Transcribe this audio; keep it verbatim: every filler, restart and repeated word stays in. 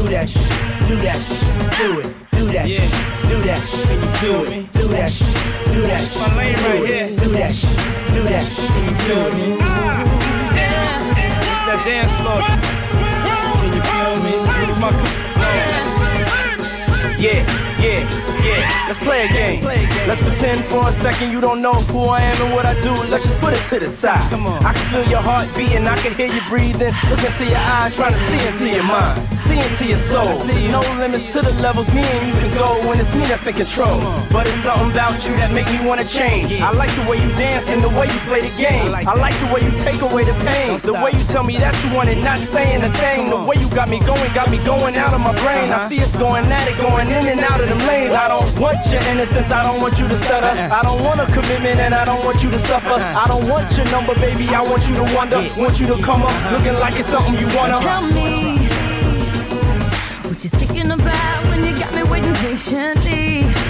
that shit, do that shit, do it, do that shit, do that shit, can you feel it? Do that shit, do that shit, my lane right here. Do that shit, do that shit, can you feel it? Ah, yeah, that dance floor. Can you feel me? It's my yeah, yeah, yeah. Let's play a game. Let's pretend for a second you don't know who I am and what I do. Let's just put it to the side. Come on. I can feel your heart beating, I can hear you breathing. Look into your eyes, trying to see into your mind, see into your soul. There's no limits to the levels me and you can go when it's me that's in control. But it's something about you that make me wanna change. I like the way you dance and the way you play the game. I like the way you take away the pain. The way you tell me that you want it, not saying a thing. The way you got me going, got me going out of my brain. I see us going at it, going in and out of them lanes. I don't want your innocence, I don't want you to stutter. I don't want a commitment and I don't want you to suffer. I don't want your number, baby, I want you to wonder. Want you to come up looking like it's something you wanna. Tell me what you thinking about when you got me waiting patiently.